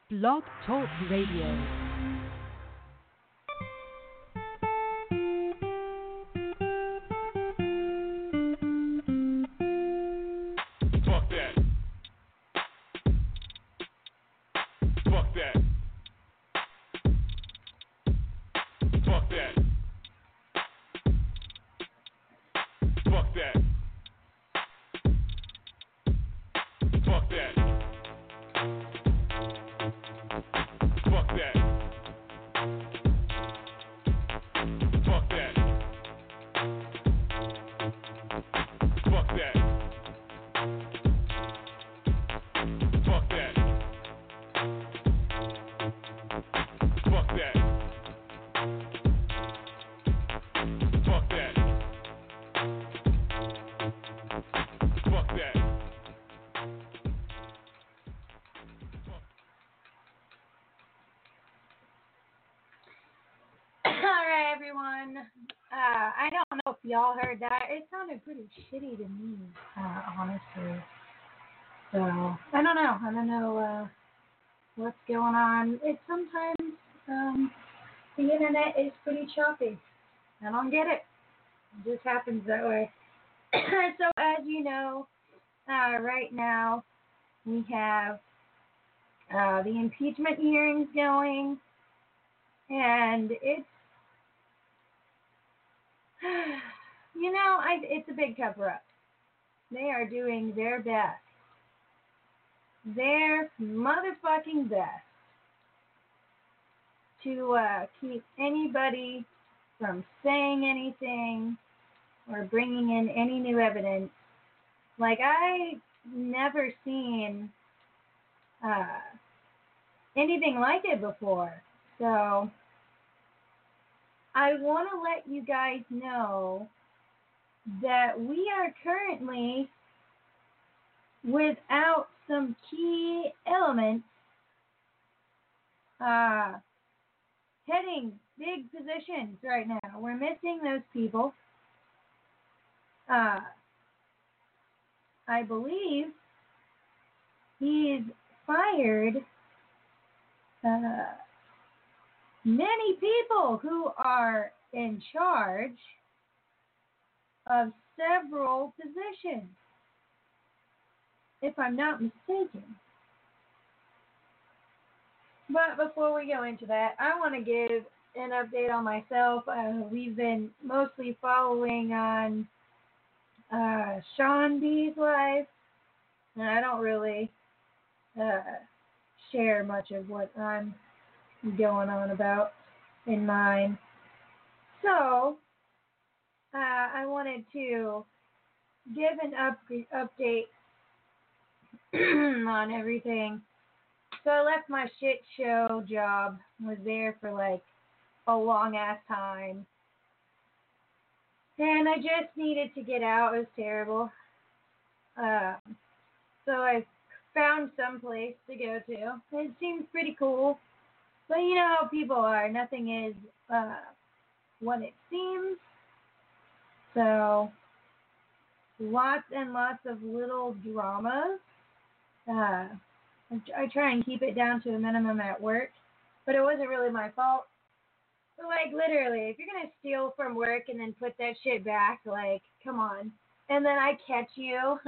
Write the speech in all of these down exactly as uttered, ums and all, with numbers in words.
Blog Talk Radio. Y'all heard that? It sounded pretty shitty to me, uh, honestly. So, I don't know. I don't know uh, what's going on. It sometimes, um, the internet is pretty choppy. I don't get it. It just happens that way. So, as you know, uh, right now, we have uh, the impeachment hearings going, and it's you know, I, it's a big cover-up. They are doing their best. Their motherfucking best to uh, keep anybody from saying anything or bringing in any new evidence. Like, I never seen uh, anything like it before. So, I want to let you guys know that we are currently without some key elements uh, heading big positions right now. We're missing those people. Uh, I believe he's fired uh, many people who are in charge of several positions, if I'm not mistaken. But before we go into that, I want to give an update on myself. Uh, we've been mostly following on uh, Sean B's life, and I don't really uh, share much of what I'm going on about in mine. So, uh, I wanted to give an up- update on everything. So I left my shit show job, was there for like a long ass time, and I just needed to get out. It was terrible. Uh, so I found some place to go to. It seems pretty cool, but you know how people are. Nothing is uh, what it seems. So lots and lots of little dramas. Uh, I try and keep it down to a minimum at work, but it wasn't really my fault. But like, literally, if you're going to steal from work and then put that shit back, like, come on. And then I catch you.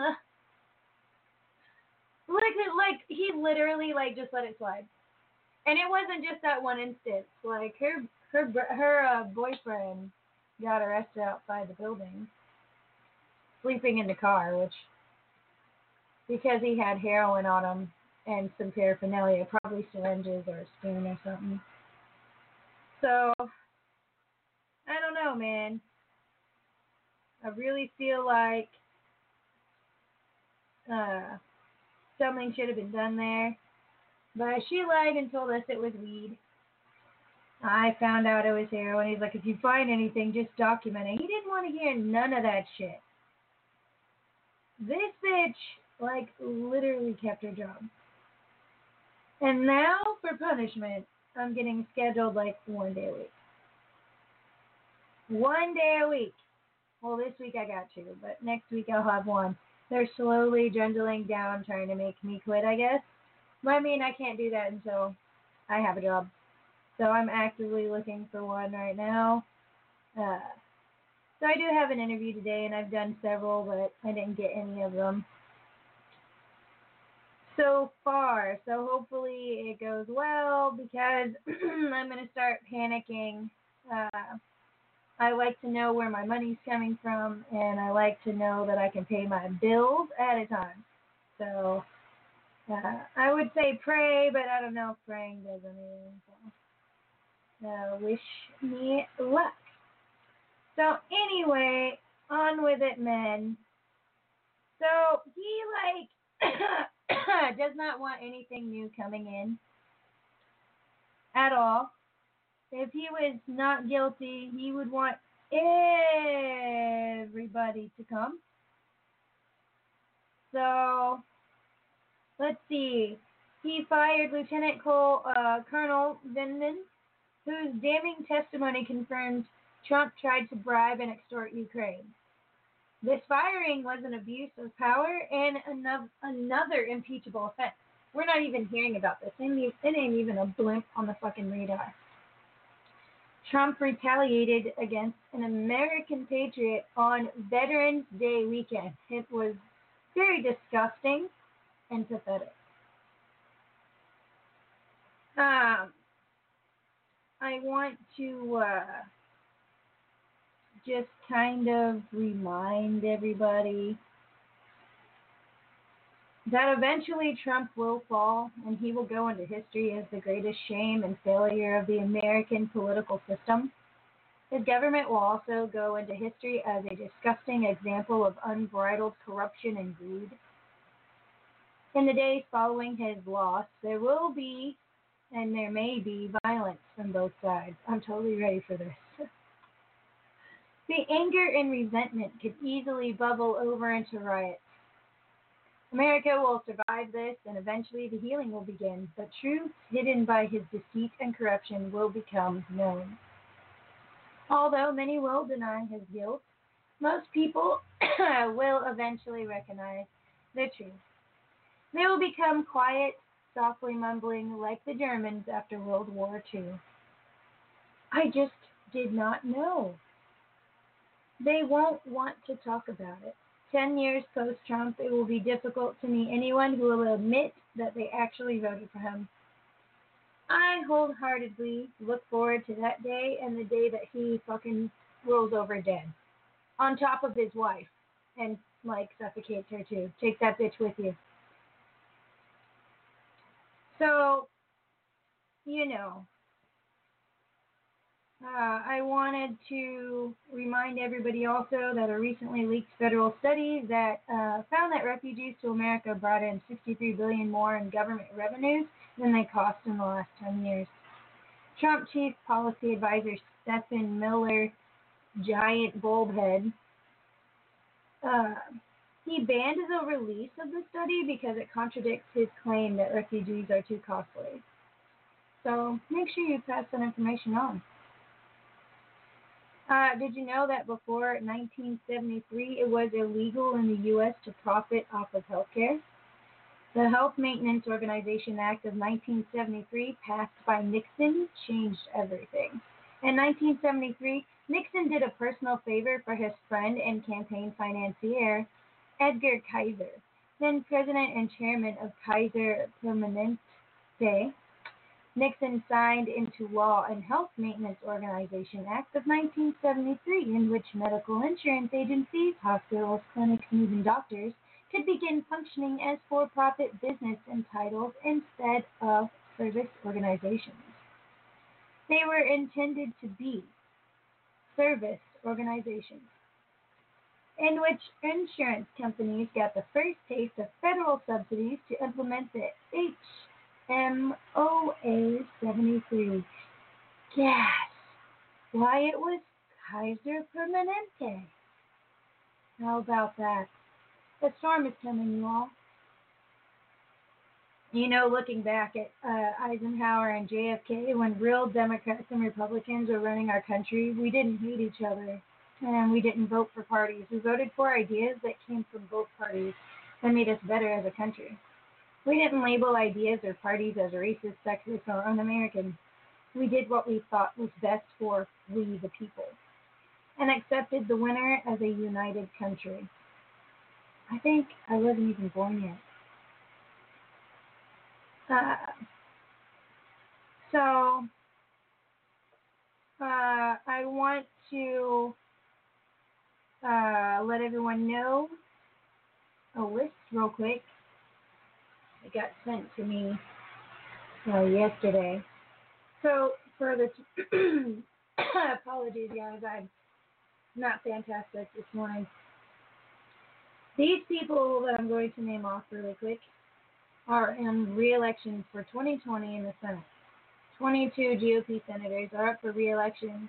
like, like, he literally, like, just let it slide. And it wasn't just that one instance. Like, her, her, her uh, boyfriend got arrested outside the building, sleeping in the car, which, because he had heroin on him and some paraphernalia, probably syringes or a spoon or something. So, I don't know, man. I really feel like uh, something should have been done there. But she lied and told us it was weed. I found out it was heroin. He's like, if you find anything, just document it. He didn't want to hear none of that shit. This bitch, like, literally kept her job. And now, for punishment, I'm getting scheduled, like, one day a week. One day a week. Well, this week I got two, but next week I'll have one. They're slowly dwindling down, trying to make me quit, I guess. But I mean, I can't do that until I have a job. So I'm actively looking for one right now. Uh, so I do have an interview today, and I've done several, but I didn't get any of them so far. So hopefully it goes well because I'm going to start panicking. Uh, I like to know where my money's coming from, and I like to know that I can pay my bills at a time. So uh, I would say pray, but I don't know if praying does anything. So uh, wish me luck. So anyway, on with it, men. So he like does not want anything new coming in at all. If he was not guilty, he would want everybody to come. So let's see. He fired Lieutenant Cole, uh, Colonel Vindman, whose damning testimony confirmed Trump tried to bribe and extort Ukraine. This firing was an abuse of power and another, another impeachable offense. We're not even hearing about this. It ain't, it ain't even a blimp on the fucking radar. Trump retaliated against an American patriot on Veterans Day weekend. It was very disgusting and pathetic. Um, I want to uh, just kind of remind everybody that eventually Trump will fall and he will go into history as the greatest shame and failure of the American political system. His government will also go into history as a disgusting example of unbridled corruption and greed. In the days following his loss, there will be, and there may be, violence from both sides. I'm totally ready for this. The anger and resentment could easily bubble over into riots. America will survive this, and eventually the healing will begin, but truth hidden by his deceit and corruption will become known. Although many will deny his guilt, most people will eventually recognize the truth. They will become quiet, softly mumbling like the Germans after World War Two. I just did not know. They won't want to talk about it. Ten years post-Trump, it will be difficult to meet anyone who will admit that they actually voted for him. I wholeheartedly look forward to that day and the day that he fucking rolls over dead. On top of his wife. And, like, suffocates her too. Take that bitch with you. So, you know, uh, I wanted to remind everybody also that a recently leaked federal study that uh, found that refugees to America brought in sixty-three billion dollars more in government revenues than they cost in the last ten years. Trump Chief Policy Advisor Stephen Miller, giant bald head, uh, he banned the release of the study because it contradicts his claim that refugees are too costly. So make sure you pass that information on. Uh, did you know that before nineteen seventy-three, it was illegal in the U S to profit off of healthcare? The Health Maintenance Organization Act of nineteen seventy-three, passed by Nixon, changed everything. In nineteen seventy-three, Nixon did a personal favor for his friend and campaign financier, Edgar Kaiser, then president and chairman of Kaiser Permanente. Nixon signed into law a Health Maintenance Organization Act of nineteen seventy-three, in which medical insurance agencies, hospitals, clinics, and even doctors could begin functioning as for-profit business entitled instead of service organizations. They were intended to be service organizations, in which insurance companies got the first taste of federal subsidies to implement the H M O A seventy-three. Gas. Why, it was Kaiser Permanente. How about that? The storm is coming, you all. You know, looking back at uh, Eisenhower and J F K, when real Democrats and Republicans were running our country, we didn't hate each other, and we didn't vote for parties. We voted for ideas that came from both parties that made us better as a country. We didn't label ideas or parties as racist, sexist, or un-American. We did what we thought was best for we the people, and accepted the winner as a united country. I think I wasn't even born yet. Uh, so, uh, I want to uh, let everyone know a list real quick. It got sent to me uh, yesterday. So, for the t- apologies, guys, I'm not fantastic this morning. These people that I'm going to name off really quick are in re-election for twenty twenty in the Senate. twenty-two G O P senators are up for re-election.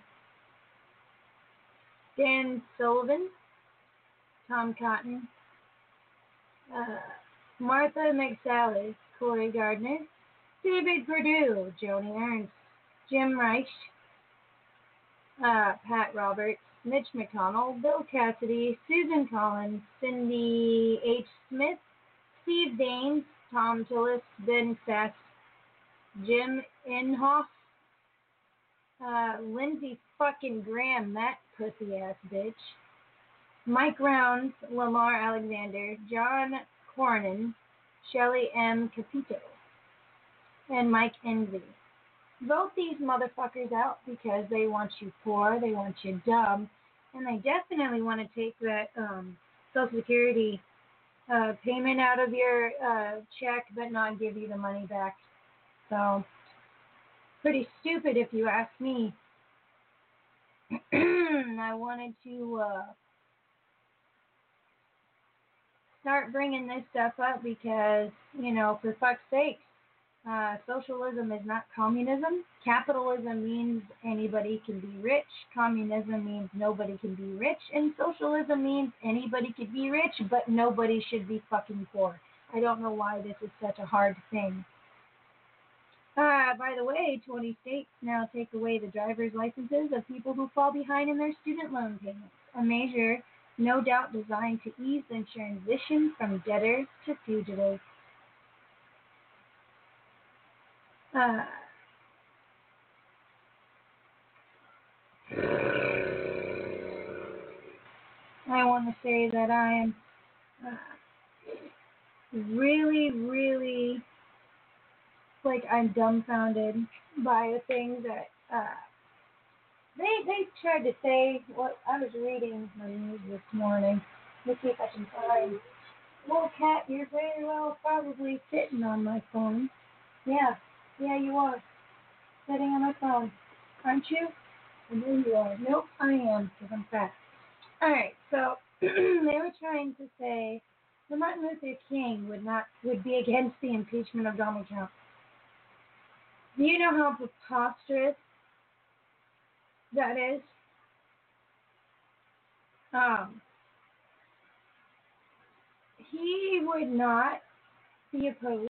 Dan Sullivan, Tom Cotton, uh, Martha McSallis, Cory Gardner, David Perdue, Joni Ernst, Jim Reich, uh, Pat Roberts, Mitch McConnell, Bill Cassidy, Susan Collins, Cindy H. Smith, Steve Daines, Tom Tillis, Ben Sass, Jim Inhofe, uh, Lindsey fucking Graham, that pussy ass bitch, Mike Rounds, Lamar Alexander, John Cornyn, Shelley M. Capito, and Mike Envy. Vote these motherfuckers out because they want you poor, they want you dumb, and they definitely want to take that um, Social Security uh, payment out of your uh, check but not give you the money back. So, pretty stupid if you ask me. I wanted to uh, start bringing this stuff up because, you know, for fuck's sake, uh, socialism is not communism. Capitalism means anybody can be rich. Communism means nobody can be rich. And socialism means anybody can be rich, but nobody should be fucking poor. I don't know why this is such a hard thing. Uh, by the way, twenty states now take away the driver's licenses of people who fall behind in their student loan payments, a measure no doubt designed to ease the transition from debtors to fugitives. Uh, I want to say that I am uh, really, really, like, I'm dumbfounded by the things that uh, they they tried to say. What I was reading the news this morning. Let's see if I can find. Well, Cat, you're very well probably sitting on my phone. Yeah, yeah, you are sitting on my phone, aren't you? I know you are. Nope, I am because I'm fat. All right, so they were trying to say that Martin Luther King would not would be against the impeachment of Donald Trump. Do you know how preposterous that is? Um, he would not be opposed.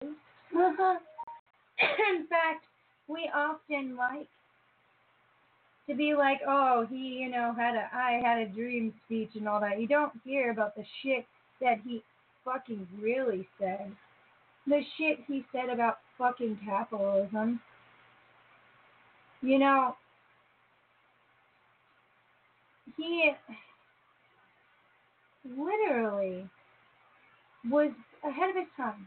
In fact, we often like to be like, oh, he, you know, had a I had a dream speech and all that. You don't hear about the shit that he fucking really said. The shit he said about fucking capitalism. You know, he literally was ahead of his time.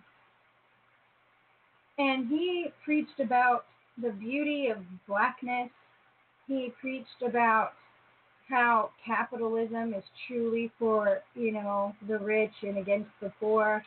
And he preached about the beauty of blackness. He preached about how capitalism is truly for, you know, the rich and against the poor.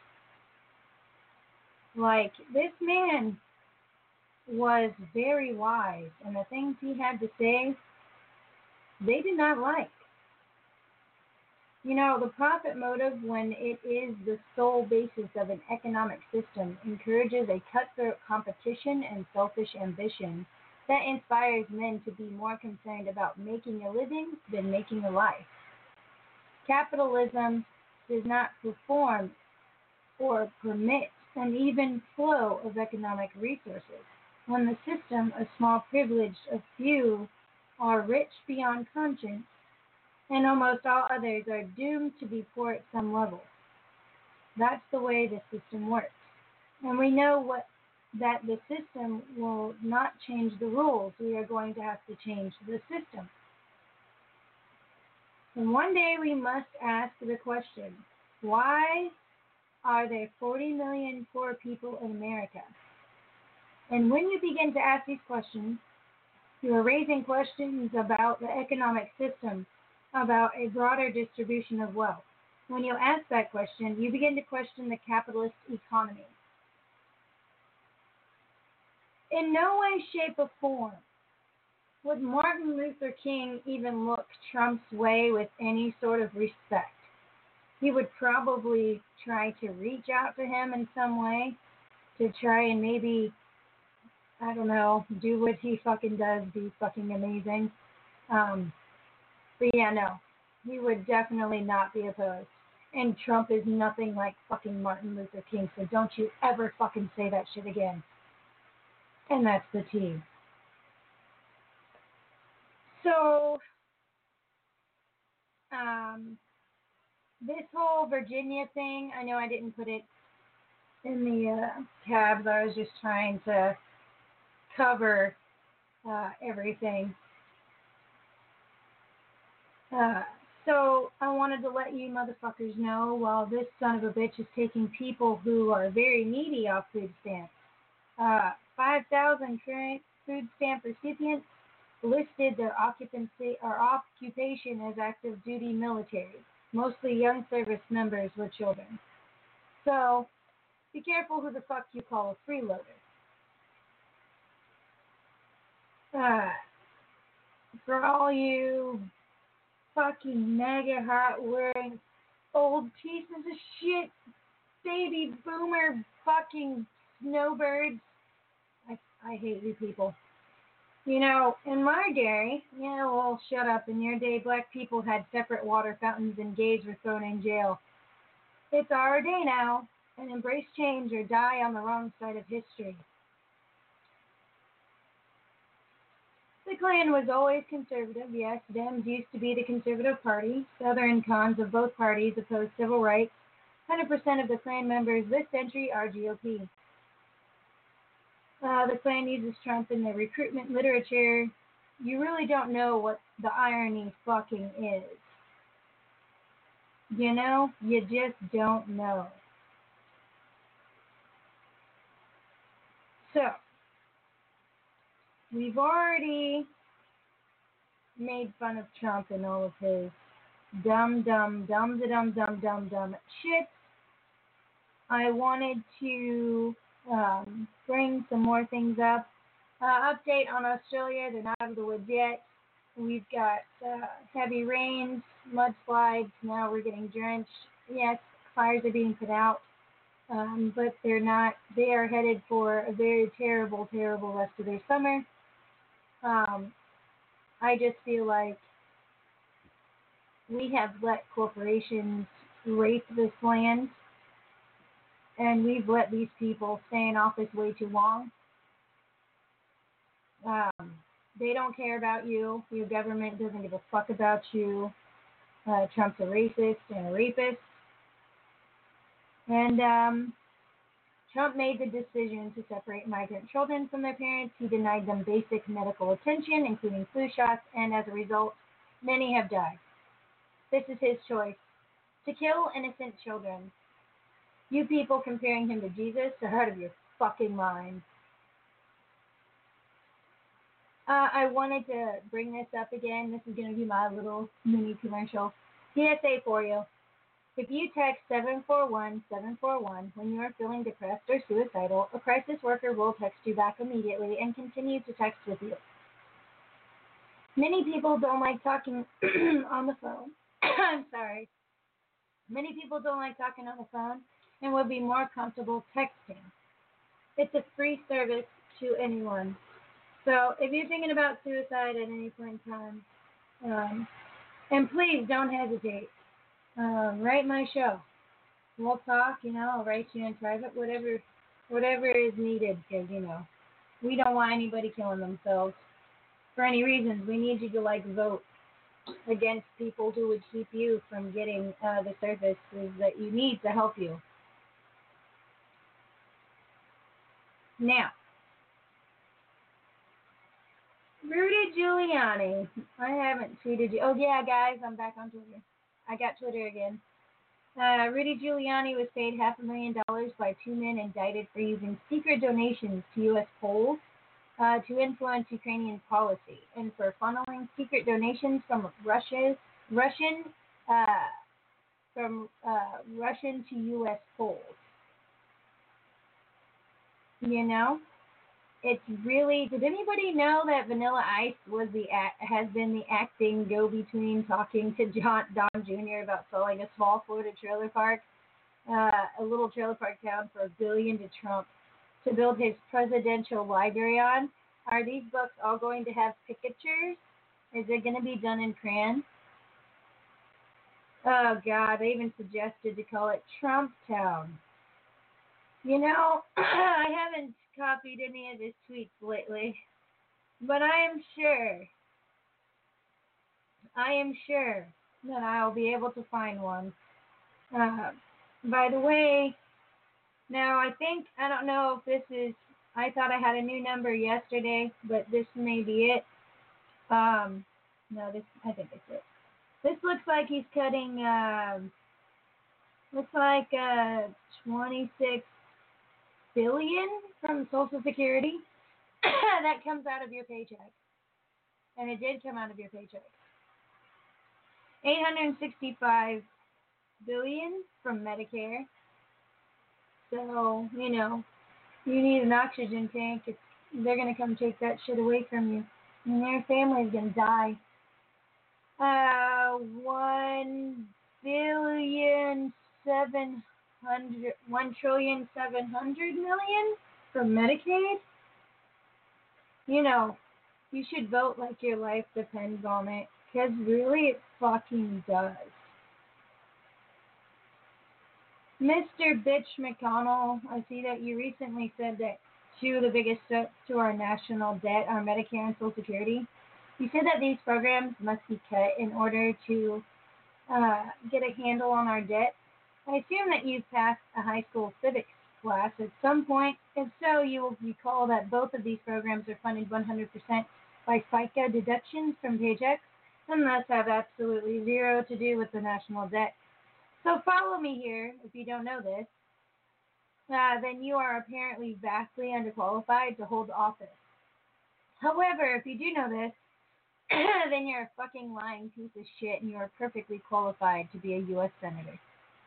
Like, this man was very wise, and the things he had to say, they did not like. You know, the profit motive, when it is the sole basis of an economic system, encourages a cutthroat competition and selfish ambition that inspires men to be more concerned about making a living than making a life. Capitalism does not perform or permit an even flow of economic resources. When the system, a small privilege of few, are rich beyond conscience, and almost all others are doomed to be poor at some level. That's the way the system works. And we know what that the system will not change the rules. We are going to have to change the system. And one day we must ask the question, why are there forty million poor people in America? And when you begin to ask these questions, you are raising questions about the economic system, about a broader distribution of wealth. When you ask that question, you begin to question the capitalist economy. In no way, shape, or form would Martin Luther King even look Trump's way with any sort of respect. He would probably try to reach out to him in some way to try and maybe, I don't know, do what he fucking does, be fucking amazing. Um, but yeah, no, he would definitely not be opposed. And Trump is nothing like fucking Martin Luther King, so don't you ever fucking say that shit again. And that's the T. So, um, this whole Virginia thing, I know I didn't put it in the uh, tabs. I was just trying to cover uh, everything. Uh, so I wanted to let you motherfuckers know while this son of a bitch is taking people who are very needy off food stamps. Uh, five thousand current food stamp recipients listed their occupancy or occupation as active duty military. Mostly young service members with children. So be careful who the fuck you call a freeloader. Uh, for all you fucking mega hot wearing old pieces of shit, baby boomer fucking snowbirds. I, I hate you people. You know, in my day, yeah, well, shut up. In your day, black people had separate water fountains and gays were thrown in jail. It's our day now, and embrace change or die on the wrong side of history. The Klan was always conservative, yes. Dems used to be the conservative party. Southern cons of both parties opposed civil rights. one hundred percent of the Klan members this century are G O P. Uh, the Klan uses Trump in their recruitment literature. You really don't know what the irony fucking is. You know? You just don't know. So, we've already made fun of Trump and all of his dumb, dumb, dumb, dumb, dumb, dumb, dumb shit. I wanted to um, bring some more things up. Uh, update on Australia, they're not out of the woods yet. We've got uh, heavy rains, mudslides, now we're getting drenched. Yes, fires are being put out, um, but they're not, they are headed for a very terrible, terrible rest of their summer. Um, I just feel like we have let corporations rape this land, and we've let these people stay in office way too long. Um, they don't care about you. Your government doesn't give a fuck about you. Uh, Trump's a racist and a rapist. And um, Trump made the decision to separate migrant children from their parents. He denied them basic medical attention, including flu shots, and as a result, many have died. This is his choice, to kill innocent children. You people comparing him to Jesus are out of your fucking mind. Uh, I wanted to bring this up again. This is going to be my little mini commercial. P S A for you. If you text seven four one seven four one when you are feeling depressed or suicidal, a crisis worker will text you back immediately and continue to text with you. Many people don't like talking on the phone. I'm sorry. Many people don't like talking on the phone and would be more comfortable texting. It's a free service to anyone. So if you're thinking about suicide at any point in time, um, and please don't hesitate. Um, write my show. We'll talk, you know, I'll write you in private, whatever whatever is needed, because, you know, we don't want anybody killing themselves for any reasons. We need you to, like, vote against people who would keep you from getting uh, the services that you need to help you. Now, Rudy Giuliani. I haven't tweeted you. Oh, yeah, guys, I'm back on Twitter. I got Twitter again. Uh, Rudy Giuliani was paid half a million dollars by two men indicted for using secret donations to U S polls uh, to influence Ukrainian policy and for funneling secret donations from Russia's Russian uh, from uh, Russian to U S polls. You know, it's really. Did anybody know that Vanilla Ice was the has been the acting go-between, talking to John Don Junior about selling a small Florida trailer park, uh, a little trailer park town, for a billion to Trump to build his presidential library on? Are these books all going to have pictures? Is it going to be done in crayon? Oh God, they even suggested to call it Trump Town. You know, I haven't copied any of his tweets lately, but I am sure, I am sure that I'll be able to find one. Uh, by the way, now I think, I don't know if this is, I thought I had a new number yesterday, but this may be it. Um, no, this, I think it's it. This looks like he's cutting, uh, looks like uh, twenty-six billion from Social Security. That comes out of your paycheck. And it did come out of your paycheck. eight hundred sixty-five billion from Medicare. So, you know, you need an oxygen tank. It's, they're going to come take that shit away from you. And your family's going to die. Uh, one billion seven hundred, one trillion seven hundred million from Medicaid. You know, you should vote like your life depends on it, because really it fucking does. Mister Bitch McConnell, I see that you recently said that two of the biggest threats to our national debt are Medicare and Social Security. You said that these programs must be cut in order to uh, get a handle on our debt. I assume that you've passed a high school civics class at some point. If so, you will recall that both of these programs are funded one hundred percent by FICA deductions from paychecks and thus have absolutely zero to do with the national debt. So follow me here if you don't know this. Uh, then you are apparently vastly underqualified to hold office. However, if you do know this, then you're a fucking lying piece of shit and you are perfectly qualified to be a U S Senator.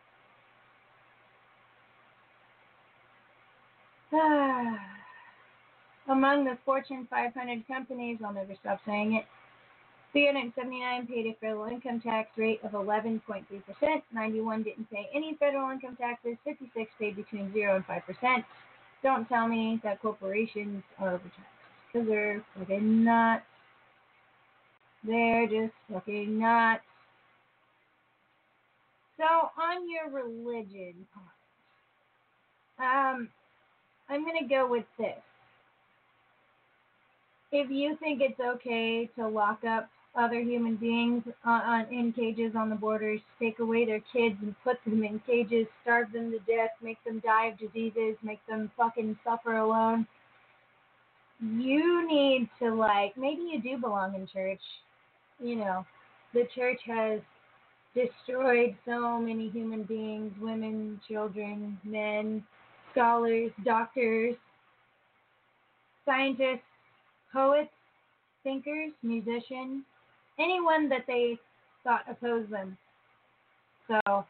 Among the Fortune five hundred companies, I'll never stop saying it, three hundred seventy-nine paid a federal income tax rate of eleven point three percent, ninety-one didn't pay any federal income taxes, fifty-six paid between zero and five percent. Don't tell me that corporations are overtaxed, because they're fucking nuts. They're just fucking nuts. So, on your religion part, um, I'm going to go with this. If you think it's okay to lock up other human beings on, on, in cages on the borders, take away their kids and put them in cages, starve them to death, make them die of diseases, make them fucking suffer alone, you need to, like, maybe you do belong in church. You know, the church has destroyed so many human beings, women, children, men, scholars, doctors, scientists, poets, thinkers, musicians, anyone that they thought opposed them. So,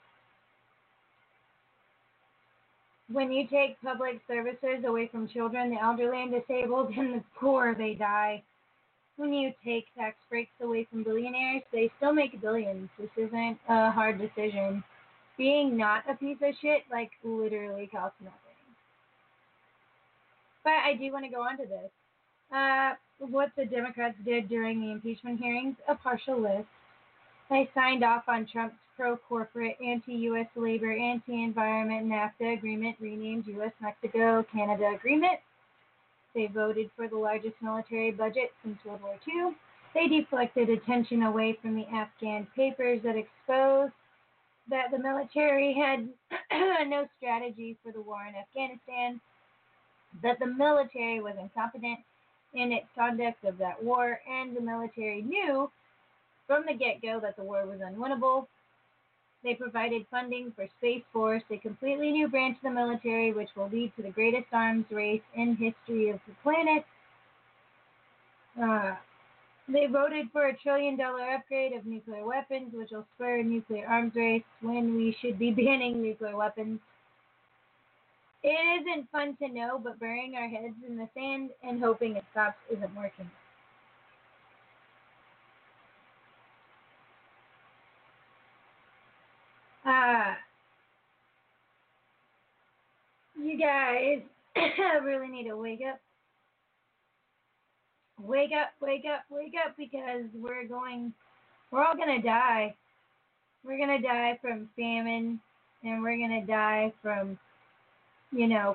when you take public services away from children, the elderly and disabled, and the poor, they die. When you take tax breaks away from billionaires, they still make billions. This isn't a hard decision. Being not a piece of shit, like, literally costs nothing. But I do want to go on to this. Uh, what the Democrats did during the impeachment hearings, a partial list. They signed off on Trump's pro-corporate, anti-U S labor, anti-environment NAFTA agreement, renamed U S Mexico-Canada agreement. They voted for the largest military budget since World War Two. They deflected attention away from the Afghan papers that exposed that the military had no strategy for the war in Afghanistan. that the military was incompetent in its conduct of that war, and the military knew from the get-go that the war was unwinnable. They provided funding for Space Force, a completely new branch of the military which will lead to the greatest arms race in history of the planet. Uh, they voted for a trillion dollar upgrade of nuclear weapons, which will spur a nuclear arms race when we should be banning nuclear weapons. It isn't fun to know, but burying our heads in the sand and hoping it stops isn't working. Uh, you guys really need to wake up. Wake up, wake up, wake up, because we're going, we're all going to die. We're going to die from famine, and we're going to die from, you know,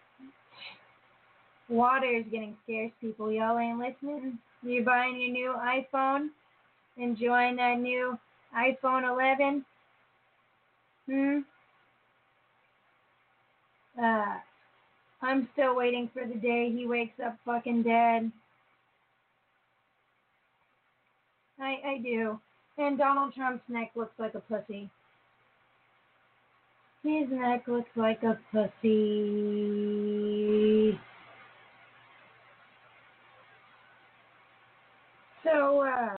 water is getting scarce, people. Y'all ain't listening. You're buying your new iPhone, enjoying that new iPhone eleven. Hmm? Uh, I'm still waiting for the day he wakes up fucking dead. I, I do. And Donald Trump's neck looks like a pussy. His neck looks like a pussy. So, uh,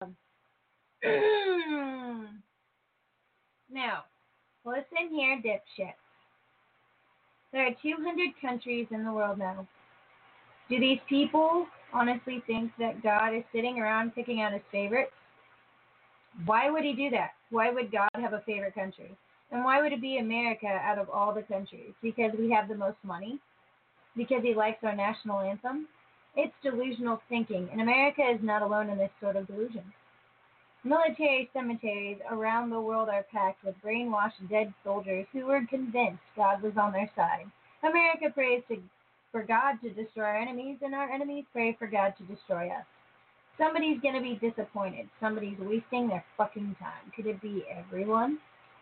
now, listen here, dipshit. There are two hundred countries in the world now. Do these people honestly think that God is sitting around picking out his favorites? Why would he do that? Why would God have a favorite country? And why would it be America out of all the countries? Because we have the most money? Because he likes our national anthem? It's delusional thinking, and America is not alone in this sort of delusion. Military cemeteries around the world are packed with brainwashed dead soldiers who were convinced God was on their side. America prays to, for God to destroy our enemies, and our enemies pray for God to destroy us. Somebody's going to be disappointed. Somebody's wasting their fucking time. Could it be everyone?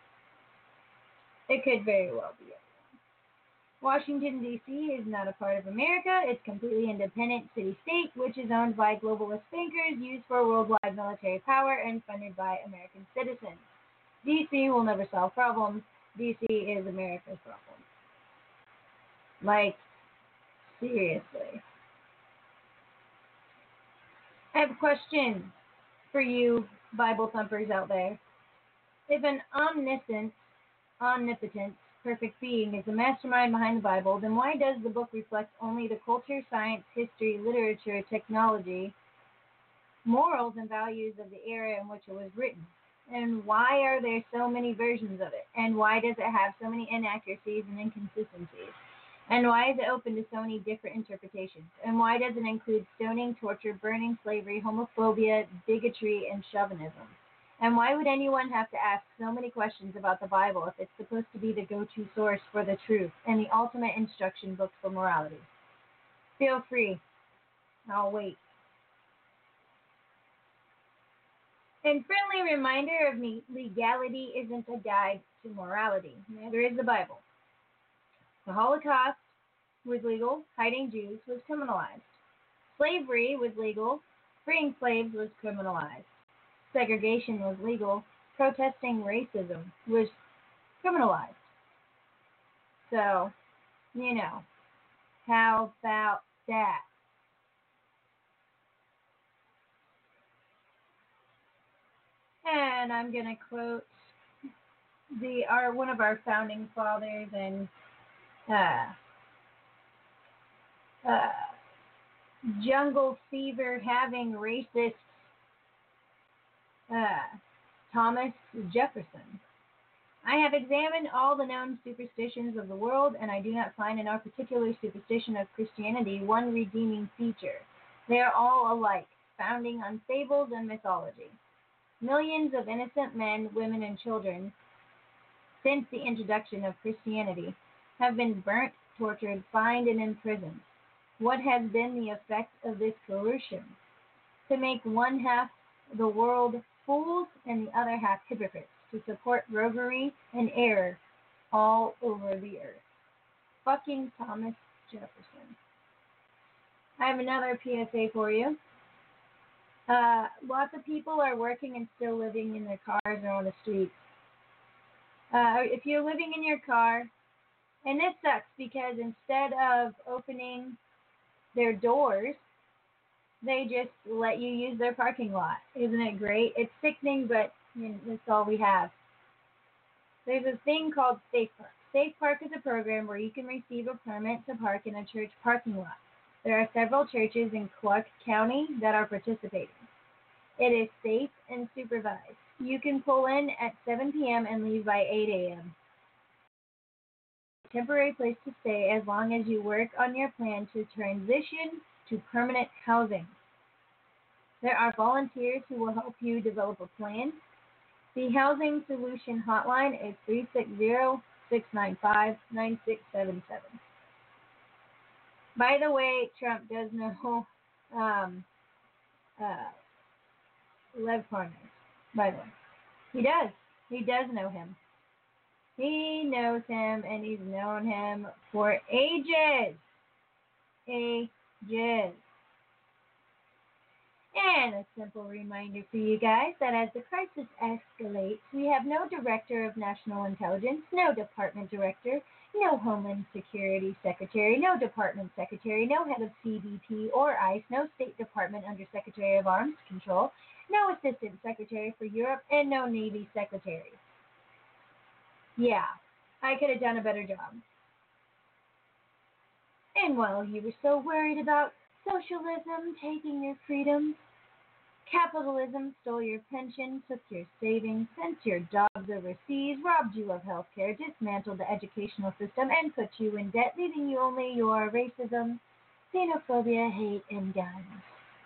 It could very well be everyone. Washington, D C is not a part of America. It's a completely independent city-state, which is owned by globalist bankers, used for worldwide military power, and funded by American citizens. D C will never solve problems. D C is America's problem. Like, seriously. I have a question for you Bible thumpers out there. If an omniscient, omnipotent, perfect being is the mastermind behind the Bible, then why does the book reflect only the culture, science, history, literature, technology, morals, and values of the era in which it was written? And why are there so many versions of it? And why does it have so many inaccuracies and inconsistencies? And why is it open to so many different interpretations? And why does it include stoning, torture, burning, slavery, homophobia, bigotry, and chauvinism? And why would anyone have to ask so many questions about the Bible if it's supposed to be the go-to source for the truth and the ultimate instruction book for morality? Feel free. I'll wait. And friendly reminder of me, legality isn't a guide to morality. Neither is the Bible. The Holocaust was legal. Hiding Jews was criminalized. Slavery was legal. Freeing slaves was criminalized. Segregation was legal. Protesting racism was criminalized. So, you know, how about that? And I'm gonna quote the our one of our founding fathers and uh, uh, jungle fever having racist uh, Thomas Jefferson. I have examined all the known superstitions of the world, and I do not find in our particular superstition of Christianity one redeeming feature. They are all alike, founding on fables and mythology. Millions of innocent men, women, and children, since the introduction of Christianity, have been burnt, tortured, fined, and imprisoned. What has been the effect of this coercion? To make one half the world fools and the other half hypocrites, to support roguery and error all over the earth. Fucking Thomas Jefferson. I have another P S A for you. Uh, lots of people are working and still living in their cars or on the streets. Uh, if you're living in your car, and this sucks because instead of opening their doors, they just let you use their parking lot. Isn't it great? It's sickening, but you know, that's all we have. There's a thing called Safe Park. Safe Park is a program where you can receive a permit to park in a church parking lot. There are several churches in Clark County that are participating. It is safe and supervised. You can pull in at seven p.m. and leave by eight a.m. Temporary place to stay as long as you work on your plan to transition to permanent housing. There are volunteers who will help you develop a plan. The Housing Solution Hotline is three six zero, six nine five, nine six seven seven. By the way, Trump does know um, uh, Lev Parnas, by the way. He does. He does know him. He knows him, and he's known him for ages. Ages. And a simple reminder for you guys that as the crisis escalates, we have no Director of National Intelligence, no Department Director, no Homeland Security Secretary, no Department Secretary, no Head of C B P or ICE, no State Department Undersecretary of Arms Control, no Assistant Secretary for Europe, and no Navy Secretary. Yeah, I could have done a better job. And while you were so worried about socialism taking your freedoms, capitalism stole your pension, took your savings, sent your jobs overseas, robbed you of health care, dismantled the educational system, and put you in debt, leaving you only your racism, xenophobia, hate, and guns.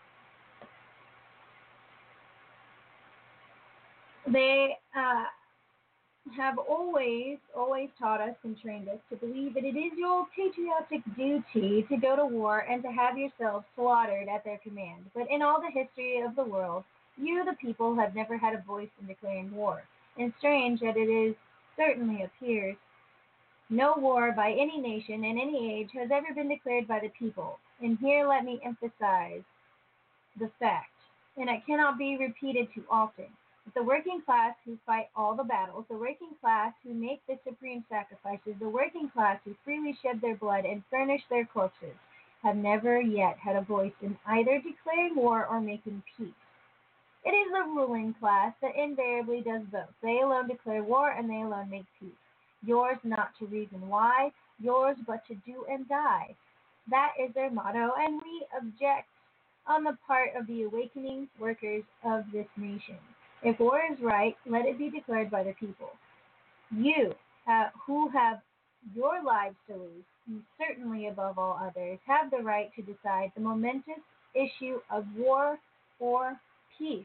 They uh, have always, always taught us and trained us to believe that it is your patriotic duty to go to war and to have yourselves slaughtered at their command. But in all the history of the world, you, the people, have never had a voice in declaring war. And strange that it is, certainly appears, no war by any nation in any age has ever been declared by the people. And here let me emphasize the fact, and it cannot be repeated too often. The working class who fight all the battles, the working class who make the supreme sacrifices, the working class who freely shed their blood and furnish their corpses, have never yet had a voice in either declaring war or making peace. It is the ruling class that invariably does both. They alone declare war and they alone make peace. Yours not to reason why, yours but to do and die. That is their motto, and we object on the part of the awakening workers of this nation. If war is right, let it be declared by the people. You, uh, who have your lives to lose, you certainly above all others, have the right to decide the momentous issue of war or peace.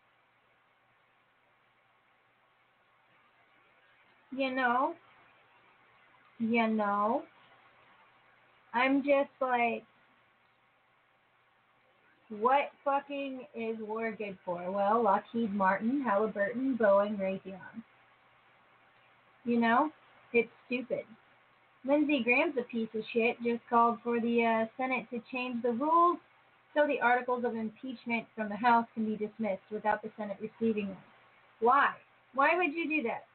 You know, you know, I'm just like, what fucking is war good for? Well, Lockheed Martin, Halliburton, Boeing, Raytheon. You know, it's stupid. Lindsey Graham's a piece of shit, just called for the uh, Senate to change the rules so the articles of impeachment from the House can be dismissed without the Senate receiving them. Why? Why would you do that?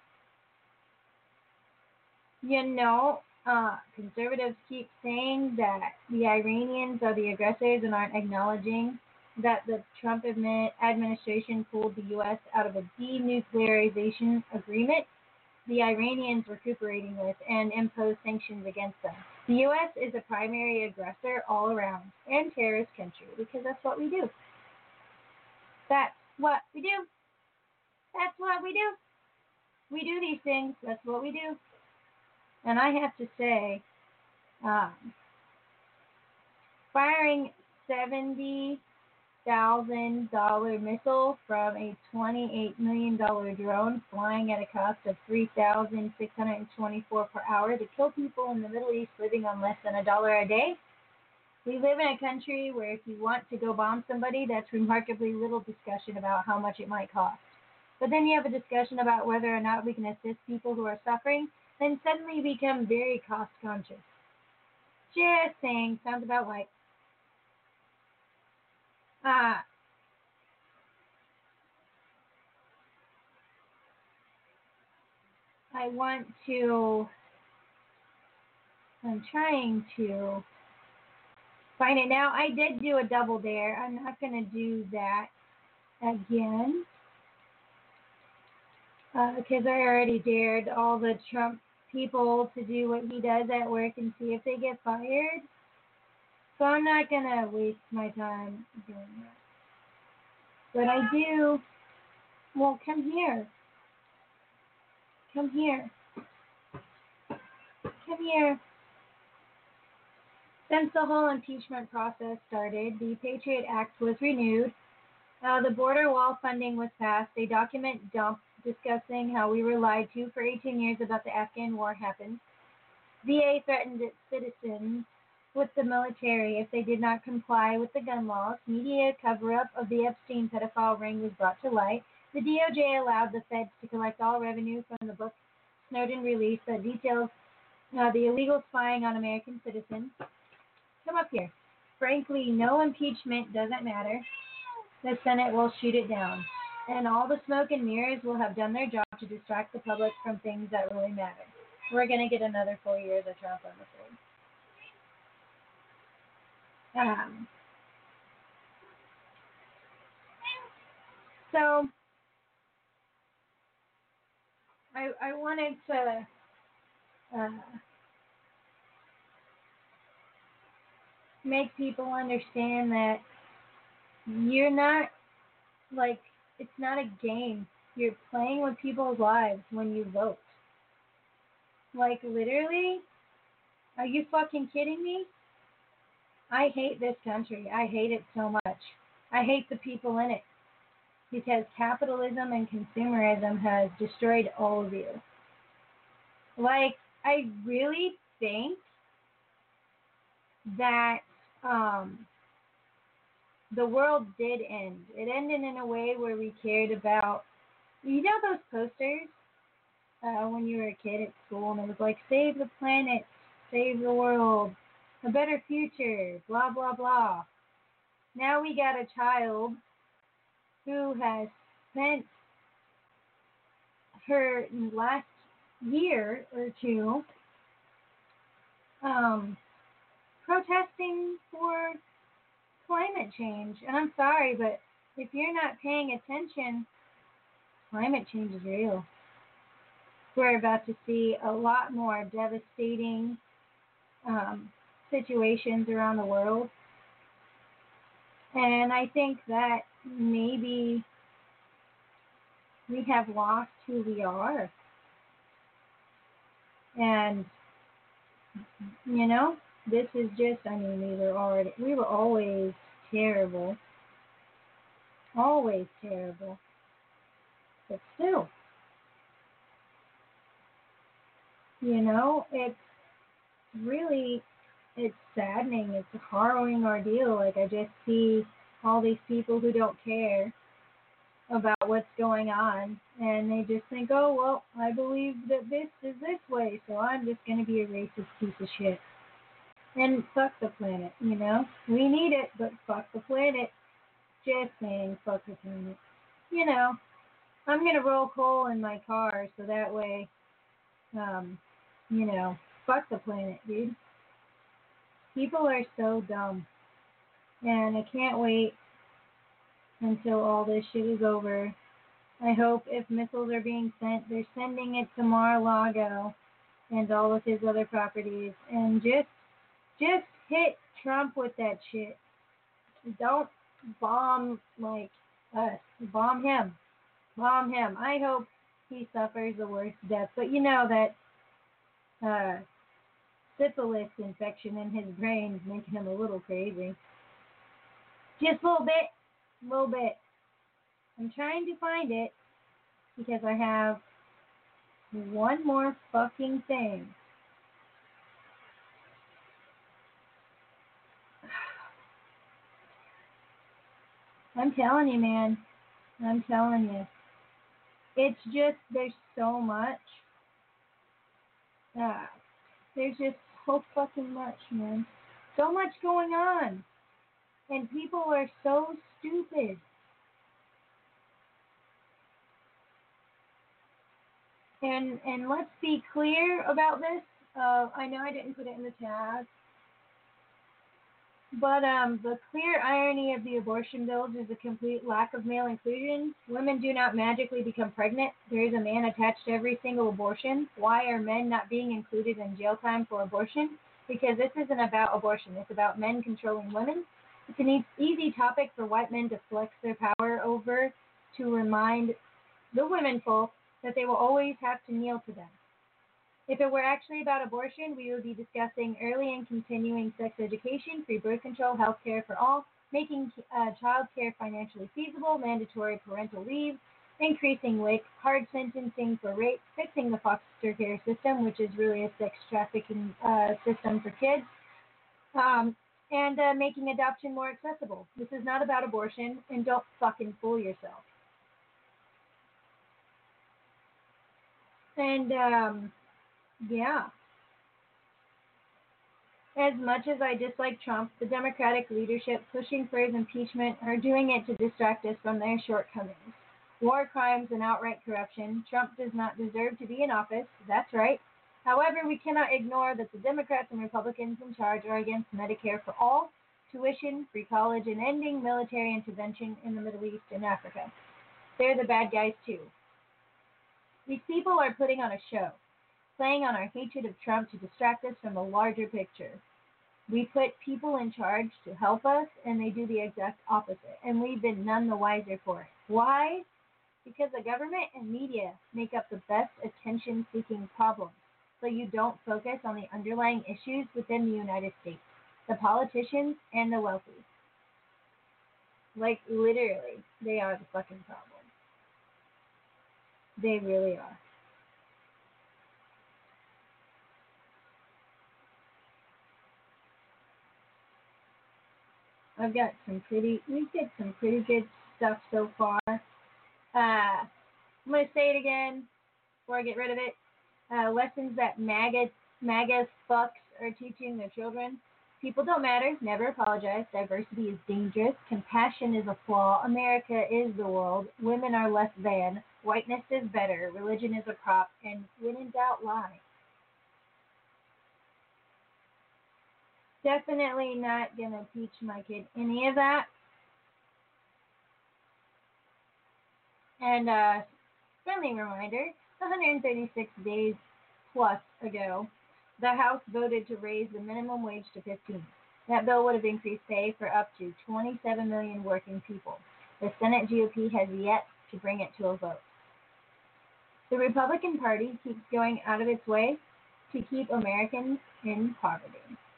You know, uh, conservatives keep saying that the Iranians are the aggressors and aren't acknowledging that the Trump admi- administration pulled the U S out of a denuclearization agreement the Iranians were cooperating with and imposed sanctions against them. The U S is a primary aggressor all around and terrorist country because that's what we do. That's what we do. That's what we do. We do these things. That's what we do. And I have to say, um, firing seventy thousand dollars missile from a twenty-eight million dollars drone flying at a cost of three thousand six hundred twenty-four dollars per hour to kill people in the Middle East living on less than a dollar a day. We live in a country where if you want to go bomb somebody, that's remarkably little discussion about how much it might cost. But then you have a discussion about whether or not we can assist people who are suffering, then suddenly you become very cost conscious. Just saying, sounds about right. Uh, I want to, I'm trying to find it now. I did do a double dare. I'm not going to do that again because uh, I already dared all the Trump people to do what he does at work and see if they get fired. So I'm not going to waste my time doing that. But I do, well, come here. Come here. Come here. Since the whole impeachment process started, the Patriot Act was renewed. Uh, the border wall funding was passed. A document dump discussing how we were lied to for eighteen years about the Afghan war happened. V A threatened its citizens with the military if they did not comply with the gun laws. Media cover-up of the Epstein pedophile ring was brought to light. The D O J allowed the feds to collect all revenue from the book Snowden released that details uh, the illegal spying on American citizens. Come up here. Frankly, no impeachment doesn't matter. The Senate will shoot it down. And all the smoke and mirrors will have done their job to distract the public from things that really matter. We're going to get another four years of Trump, I'm afraid. Um, so, I, I wanted to uh, make people understand that you're not, like, it's not a game. You're playing with people's lives when you vote. Like, literally, are you fucking kidding me? I hate this country. I hate it so much. I hate the people in it because capitalism and consumerism has destroyed all of you. Like, I really think that um, the world did end. It ended in a way where we cared about, you know, those posters uh, when you were a kid at school, and it was like, save the planet, save the world, a better future, blah, blah, blah. Now we got a child who has spent her last year or two um, protesting for climate change. And I'm sorry, but if you're not paying attention, climate change is real. We're about to see a lot more devastating um, situations around the world. And I think that maybe we have lost who we are. And, you know, this is just, I mean, we were already, we were always terrible. Always terrible. But still, you know, it's really, it's saddening. It's a harrowing ordeal. Like, I just see all these people who don't care about what's going on, and they just think, oh, well, I believe that this is this way, so I'm just going to be a racist piece of shit. And fuck the planet, you know? We need it, but fuck the planet. Just saying, fuck the planet. You know, I'm going to roll coal in my car, so that way, um, you know, fuck the planet, dude. People are so dumb. And I can't wait until all this shit is over. I hope if missiles are being sent, they're sending it to Mar-a-Lago and all of his other properties. And just, just hit Trump with that shit. Don't bomb, like, us. Bomb him. Bomb him. I hope he suffers the worst death. But you know that uh, syphilis infection in his brain is making him a little crazy. Just a little bit. A little bit. I'm trying to find it because I have one more fucking thing. I'm telling you, man. I'm telling you. It's just, there's so much. Ah, there's just so fucking much, man. So much going on. And people are so stupid. And and let's be clear about this. Uh, I know I didn't put it in the tab, but um, the clear irony of the abortion bills is a complete lack of male inclusion. Women do not magically become pregnant. There is a man attached to every single abortion. Why are men not being included in jail time for abortion? Because this isn't about abortion. It's about men controlling women. It's an e- easy topic for white men to flex their power over, to remind the women folk that they will always have to kneel to them. If it were actually about abortion, we would be discussing early and continuing sex education, free birth control, health care for all, making uh, child care financially feasible, mandatory parental leave, increasing rape, hard sentencing for rape, fixing the foster care system, which is really a sex trafficking uh, system for kids, um, and uh, making adoption more accessible. This is not about abortion, and don't fucking fool yourself. And um, yeah. As much as I dislike Trump, the Democratic leadership pushing for his impeachment are doing it to distract us from their shortcomings. War crimes and outright corruption. Trump does not deserve to be in office. That's right. However, we cannot ignore that the Democrats and Republicans in charge are against Medicare for all, tuition, free college, and ending military intervention in the Middle East and Africa. They're the bad guys, too. These people are putting on a show, playing on our hatred of Trump to distract us from the larger picture. We put people in charge to help us, and they do the exact opposite, and we've been none the wiser for it. Why? Because the government and media make up the best attention-seeking problems, so you don't focus on the underlying issues within the United States, the politicians, and the wealthy. Like, literally, they are the fucking problem. They really are. I've got some pretty, we've got some pretty good stuff so far. Uh, I'm going to say it again before I get rid of it. Uh, lessons that MAGA, MAGA fucks are teaching their children. People don't matter. Never apologize. Diversity is dangerous. Compassion is a flaw. America is the world. Women are less than. Whiteness is better. Religion is a prop. And when in doubt, lie. Definitely not going to teach my kid any of that. And uh, friendly reminder, one hundred thirty-six days plus ago, the House voted to raise the minimum wage to fifteen. That bill would have increased pay for up to twenty-seven million working people. The Senate G O P has yet to bring it to a vote. The Republican Party keeps going out of its way to keep Americans in poverty.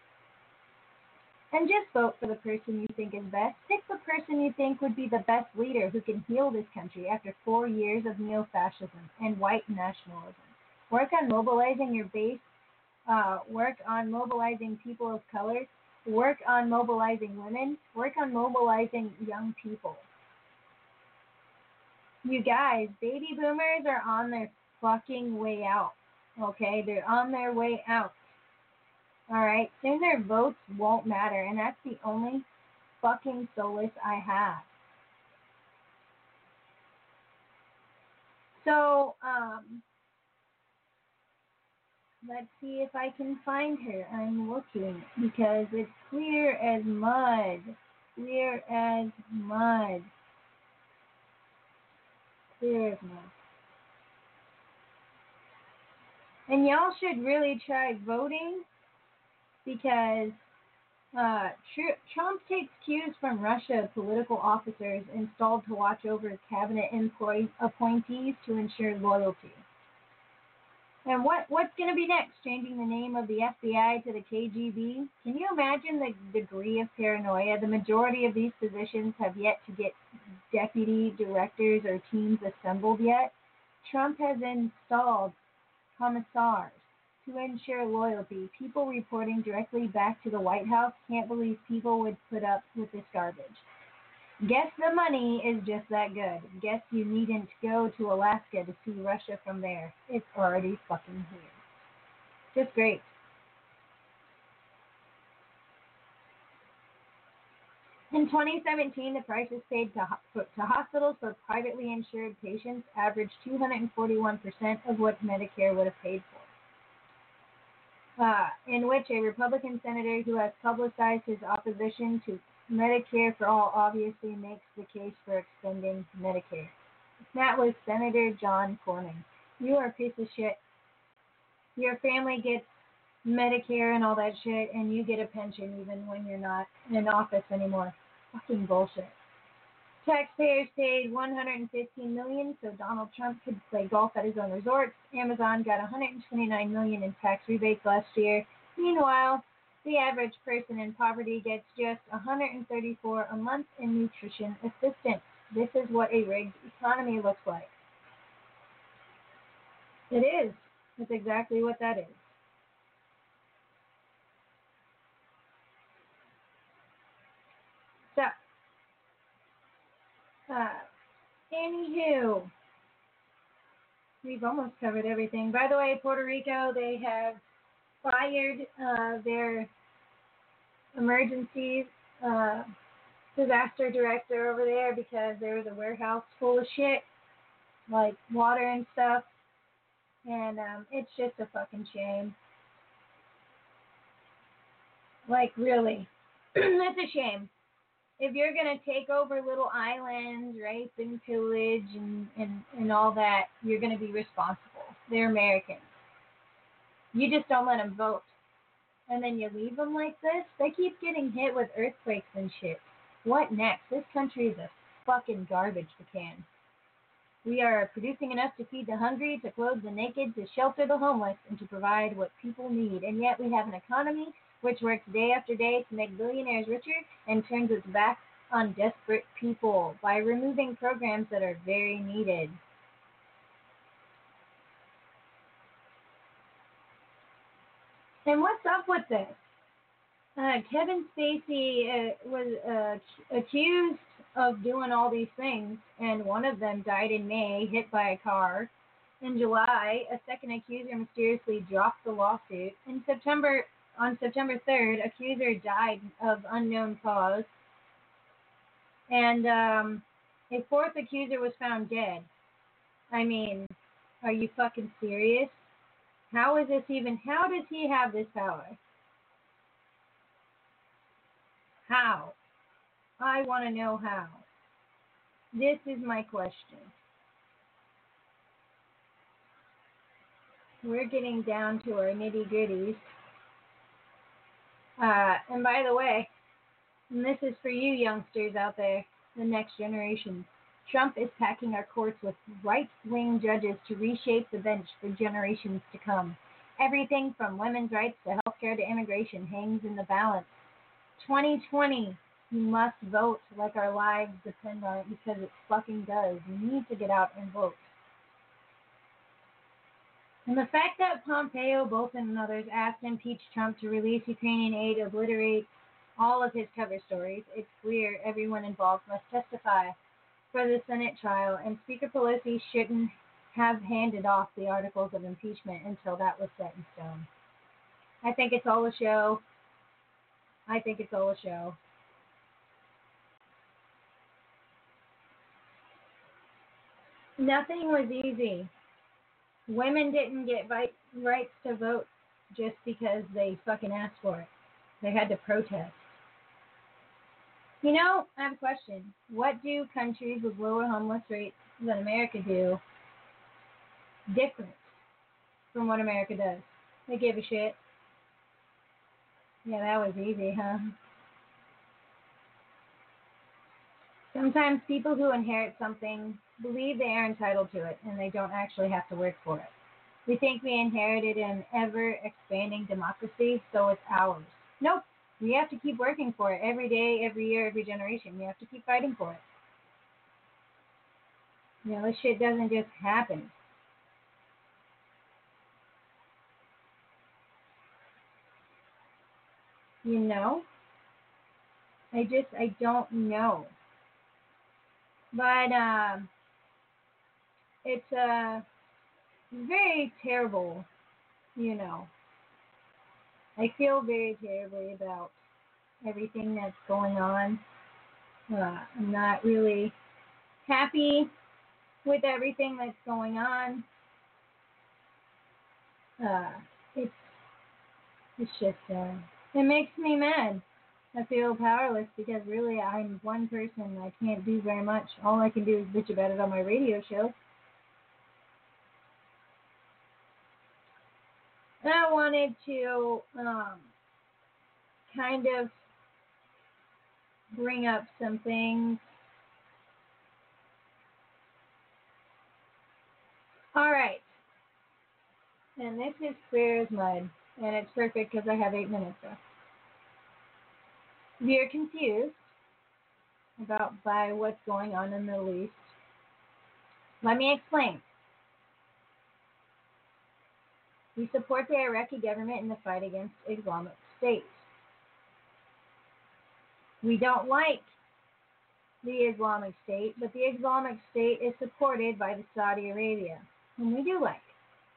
And just vote for the person you think is best. Pick the person you think would be the best leader who can heal this country after four years of neo-fascism and white nationalism. Work on mobilizing your base. Uh, work on mobilizing people of color. Work on mobilizing women. Work on mobilizing young people. You guys, baby boomers are on their fucking way out. Okay? They're on their way out. Alright? Soon their votes won't matter, and that's the only fucking solace I have. So, um, let's see if I can find her. I'm looking, because it's clear as mud. Clear as mud. Clear as mud. And y'all should really try voting, because uh, Tr- Trump takes cues from Russia political officers installed to watch over cabinet employee appointees to ensure loyalty. And what, what's going to be next? Changing the name of the F B I to the K G B? Can you imagine the degree of paranoia? The majority of these positions have yet to get deputy directors or teams assembled yet. Trump has installed commissars to ensure loyalty. People reporting directly back to the White House can't believe people would put up with this garbage. Guess the money is just that good. Guess you needn't go to Alaska to see Russia from there. It's already fucking here. Just great. In twenty seventeen, the prices paid to, ho- to hospitals for privately insured patients averaged two hundred forty-one percent of what Medicare would have paid for, uh, in which a Republican senator who has publicized his opposition to Medicare for all obviously makes the case for extending Medicare. That was Senator John Cornyn. You are a piece of shit. Your family gets Medicare and all that shit, and you get a pension even when you're not in office anymore. Fucking bullshit. Taxpayers paid one hundred fifteen million dollars so Donald Trump could play golf at his own resorts. Amazon got one hundred twenty-nine million dollars in tax rebates last year. Meanwhile, the average person in poverty gets just one hundred thirty-four dollars a month in nutrition assistance. This is what a rigged economy looks like. It is. That's exactly what that is. So, uh, anywho, we've almost covered everything. By the way, Puerto Rico, they have fired uh, their emergency uh, disaster director over there because there was a warehouse full of shit, like water and stuff, and um, it's just a fucking shame. Like, really, it's a shame. If you're going to take over little islands, rape and pillage and, and, and all that, you're going to be responsible. They're Americans. You just don't let them vote. And then you leave them like this? They keep getting hit with earthquakes and shit. What next? This country is a fucking garbage can. We are producing enough to feed the hungry, to clothe the naked, to shelter the homeless, and to provide what people need. And yet we have an economy which works day after day to make billionaires richer and turns its back on desperate people by removing programs that are very needed. And what's up with this? Uh, Kevin Spacey uh, was uh, accused of doing all these things, and one of them died in May, hit by a car. In July, a second accuser mysteriously dropped the lawsuit. In September, on September third, accuser died of unknown cause, and um, a fourth accuser was found dead. I mean, are you fucking serious? How is this even? How does he have this power? How? I want to know how. This is my question. We're getting down to our nitty gritties. Uh, and by the way, and this is for you youngsters out there, the next generation. Trump is packing our courts with right-wing judges to reshape the bench for generations to come. Everything from women's rights to healthcare to immigration hangs in the balance. twenty twenty, you must vote like our lives depend on it because it fucking does. You need to get out and vote. And the fact that Pompeo, Bolton, and others asked to impeach Trump to release Ukrainian aid obliterates all of his cover stories. It's clear everyone involved must testify for the Senate trial, and Speaker Pelosi shouldn't have handed off the articles of impeachment until that was set in stone. I think it's all a show. I think it's all a show. Nothing was easy. Women didn't get rights to vote just because they fucking asked for it. They had to protest. You know, I have a question. What do countries with lower homeless rates than America do different from what America does? They give a shit. Yeah, that was easy, huh? Sometimes people who inherit something believe they are entitled to it and they don't actually have to work for it. We think we inherited an ever-expanding democracy, so it's ours. Nope. We have to keep working for it every day, every year, every generation. We have to keep fighting for it. You know, this shit doesn't just happen. You know? I just, I don't know. But, um, it's, uh, very terrible, you know. I feel very terribly about everything that's going on. Uh, I'm not really happy with everything that's going on. Uh, it's it's just uh, it makes me mad. I feel powerless because really I'm one person. I can't do very much. All I can do is bitch about it on my radio show. And I wanted to um, kind of bring up some things. All right. And this is clear as mud. And it's perfect because I have eight minutes left. If you're confused about by what's going on in the Middle East, let me explain. We support the Iraqi government in the fight against Islamic State. We don't like the Islamic State, but the Islamic State is supported by the Saudi Arabia, whom we do like.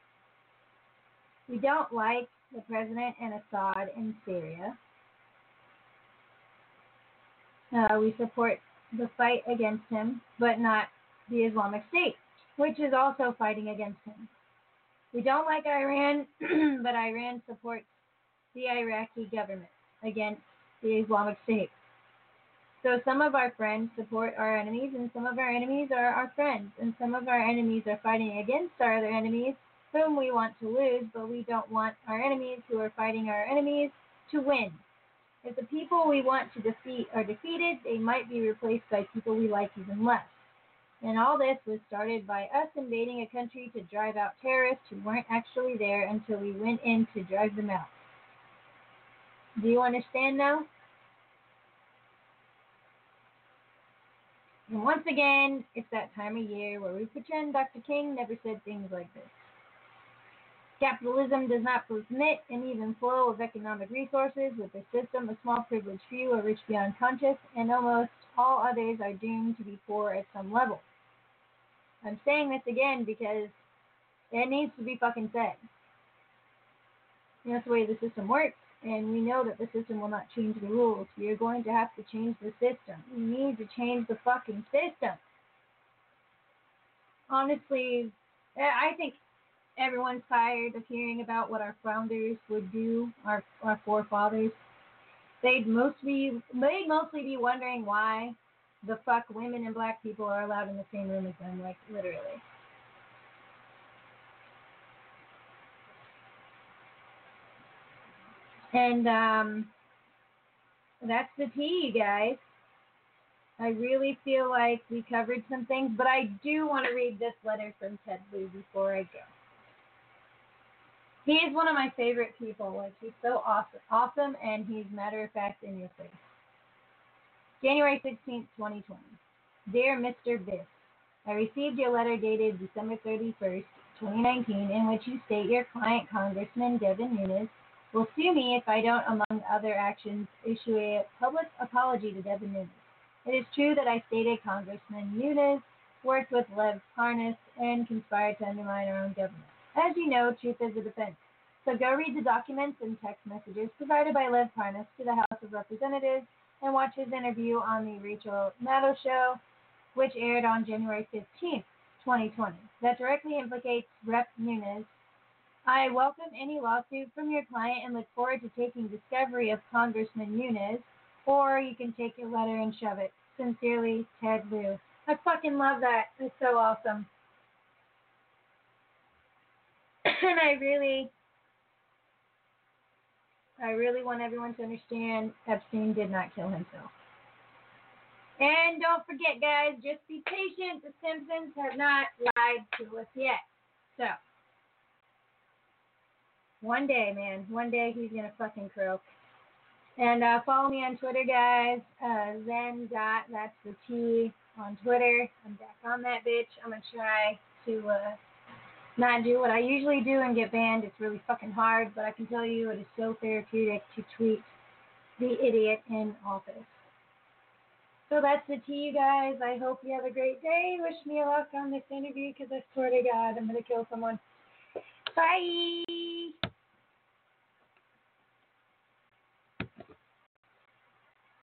We don't like the president and Assad in Syria. Uh, we support the fight against him, but not the Islamic State, which is also fighting against him. We don't like Iran, but Iran supports the Iraqi government against the Islamic State. So some of our friends support our enemies, and some of our enemies are our friends, and some of our enemies are fighting against our other enemies, whom we want to lose, but we don't want our enemies who are fighting our enemies to win. If the people we want to defeat are defeated, they might be replaced by people we like even less. And all this was started by us invading a country to drive out terrorists who weren't actually there until we went in to drive them out. Do you understand now? And once again, it's that time of year where we pretend Doctor King never said things like this. Capitalism does not permit an even flow of economic resources. With this system, a small privileged few are rich beyond conscious, and almost all others are doomed to be poor at some level. I'm saying this again because it needs to be fucking said. And that's the way the system works, and we know that the system will not change the rules. You're going to have to change the system. You need to change the fucking system. Honestly, I think everyone's tired of hearing about what our founders would do, our our forefathers. They'd mostly they'd mostly be wondering why the fuck women and black people are allowed in the same room as them, like literally. And um, that's the tea, you guys. I really feel like we covered some things, but I do want to read this letter from Ted Lieu before I go. He is one of my favorite people. Like, he's so awesome, awesome, and he's matter of fact in your face. January sixteenth, twenty twenty. Dear Mister Biss, I received your letter dated December thirty-first, twenty nineteen, in which you state your client, Congressman Devin Nunes, will sue me if I don't, among other actions, issue a public apology to Devin Nunes. It is true that I stated Congressman Nunes worked with Lev Parnas and conspired to undermine our own government. As you know, truth is a defense. So go read the documents and text messages provided by Lev Parnas to the House of Representatives and watch his interview on the Rachel Maddow Show, which aired on January fifteenth, twenty twenty, that directly implicates Representative Nunes. I welcome any lawsuit from your client and look forward to taking discovery of Congressman Nunes, or you can take your letter and shove it. Sincerely, Ted Lieu. I fucking love that. It's so awesome. And I really, I really want everyone to understand Epstein did not kill himself. And don't forget, guys, just be patient. The Simpsons have not lied to us yet. So, one day, man, one day he's going to fucking croak. And uh, follow me on Twitter, guys. Uh, Zen dot, that's the T on Twitter. I'm back on that bitch. I'm going to try to uh, not do what I usually do and get banned. It's really fucking hard, but I can tell you it is so therapeutic to tweet the idiot in office. So that's the tea, you guys. I hope you have a great day. Wish me luck on this interview because I swear to God, I'm going to kill someone. Bye.